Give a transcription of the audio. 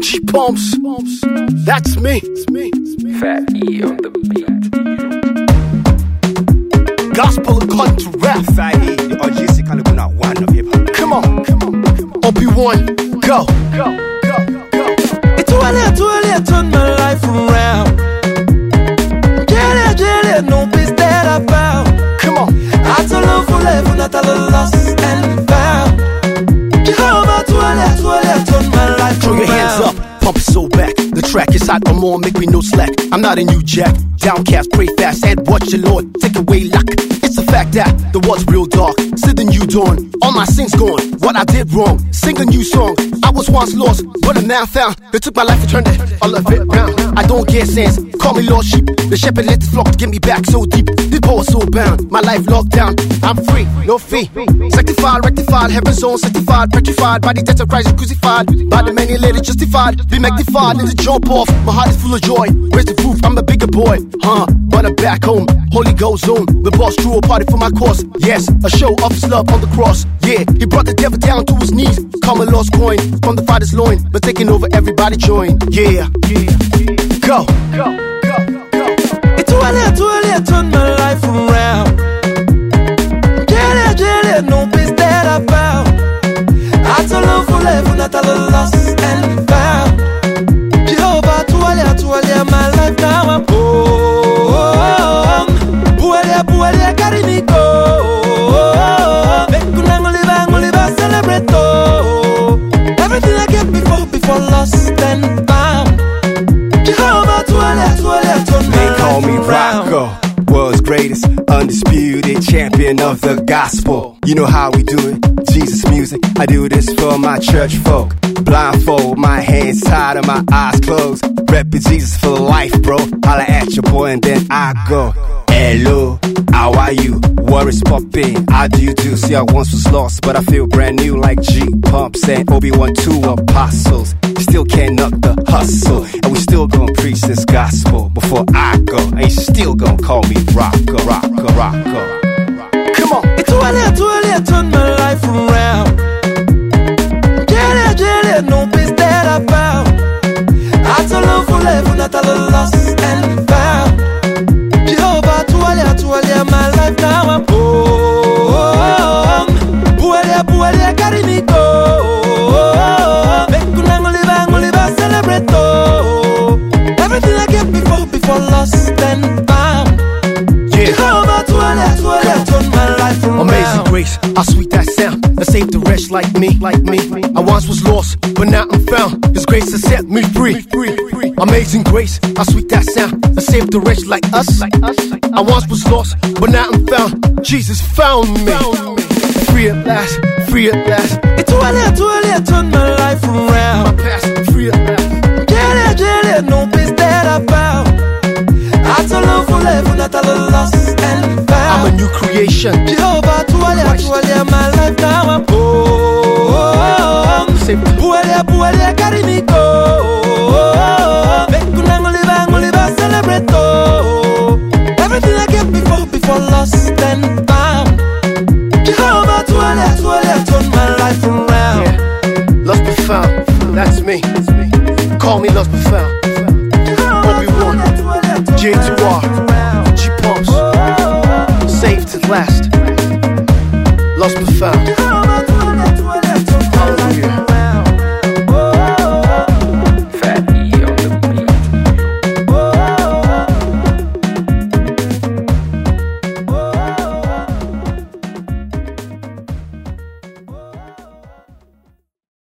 G-Pumps, that's me. Fat E on the beat. Gospel according to rap. Fat E, the OGC Kalibuna one of hip-hop. Come on, OP1, go. It's too early, I turn my life around. Jelly, no peace that I found. Come on, I tell love for life, not a lost and found. Jehovah, too early, I turn my life throw around. your hands up, pump it so back. The track is hot, I'm on, make me no slack. I'm not a new jack. Downcast, pray fast, and watch the Lord take away luck. It's a fact that the world's real dark. See the new dawn, all my sins gone. What I did wrong, sing a new song. I was once lost, but I'm now found. They took my life and turned it all of it round. I don't get sense, call me lost sheep. The shepherd let the flock to get me back so deep. This power so bound, my life locked down. I'm free, no fee. Sanctified, rectified, heaven's own sanctified, petrified. By the death of Christ crucified, by the many later justified. Be magnified, let it jump off. My heart is full of joy. Where's the proof? I'm a bigger boy, but I'm back home. Holy Ghost zone, the boss threw a party for my cause. Yes, a show of his love on the cross. Yeah, he brought the devil down to his knees. Come a lost coin from the Father's loin, but taking over everybody join. Yeah, go. It's too early, I turn my life around. Jelly, no peace that I found. I tell love for life, not a lost and found. Jehovah, too early, my life now I'm home. Buelia, carry me go. Bekunangoliba, celebrate oh. Everything I get before lost and found. Jehovah, too early, turn my They call life me around. Rocco, world's greatest, undisputed champion of the gospel. You know how we do it, Jesus music. I do this for my church folk. Blindfold, my hands tied and my eyes closed. Reppin' Jesus for life, bro. Holla at your boy and then I go. Hello, how are you? Worries popping, how do you do? See, I once was lost, but I feel brand new like G-Pumps and Obi-Wan 2 apostles. Still can't knock the hustle, and we still gonna preach this gospel. Before I go, and you still gonna call me Rocco. Come on, It's too early, I turn my life around. Jelly, no peace that I found. I tell love for life, not a lost and found. Jehovah, too early, my life now I'm home. Buelia, carry me go. Bekunangoliba, celebrate oh. Everything I get before lost and found. Jehovah, too early, turn my life around. amazing grace, how sweet that sound. That saved the wretch like me. I once was lost, but now I'm found. His grace has set me free. Amazing grace, how sweet that sound. That saved the wretch like us. I once was lost, but now I'm found. Jesus found me. Free at last, free at last. It's too early, I turn my life around. My past, free at last. Jelly, no peace that I found. I tell love for life, not a lost and found. I'm a new creation. Jehovah, too early, my life now I'm home. Buelia, carry me go. Bekunangoliba, celebrate oh. Everything I get before lost and found. Jehovah, too early, turn my life around. Yeah, lost but found. That's me. Call me lost but found.